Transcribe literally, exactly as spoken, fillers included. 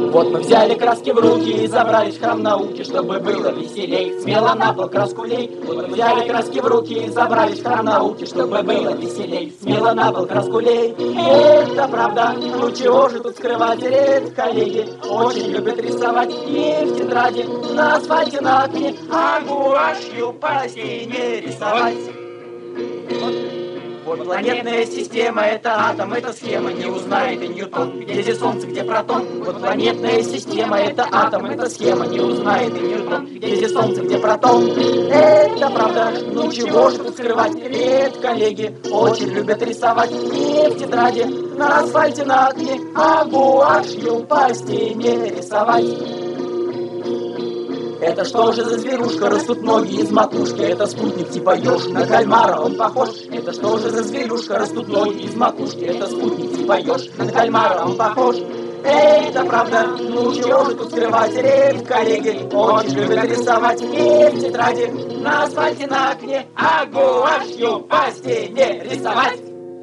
Вот мы взяли краски в руки и забрались в храм науки, чтобы было веселей. Смело на пол краску лей. Вот мы взяли краски в руки и забрались в храм науки, чтобы было веселей. Смело на пол краску лей. Это правда, ну чего же тут скрывать? Редко коллеги очень любят рисовать не в тетради, на асфальте, на окне, а гуашью по стене рисовать. Вот планетная система — это атом, это схема, не узнает и Ньютон. Где здесь Солнце, где протон? Вот планетная система — это атом, это схема, не узнает и Ньютон. Где здесь Солнце, где протон? Это правда, ну чего же тут скрывать? Редко коллеги очень любят рисовать не в тетради, на асфальте, на окне, а гуашью по стене рисовать. Это что же за зверушка, растут ноги из макушки? Это спутник типа еж, на кальмара он похож. Это что же за зверушка, растут ноги из макушки? Это спутник типа еж, на кальмара он похож. Эй, это правда, ну чего же тут скрывать? Редко коллеги очень любят рисовать не в тетради, на асфальте, на окне, а гуашью по стене рисовать.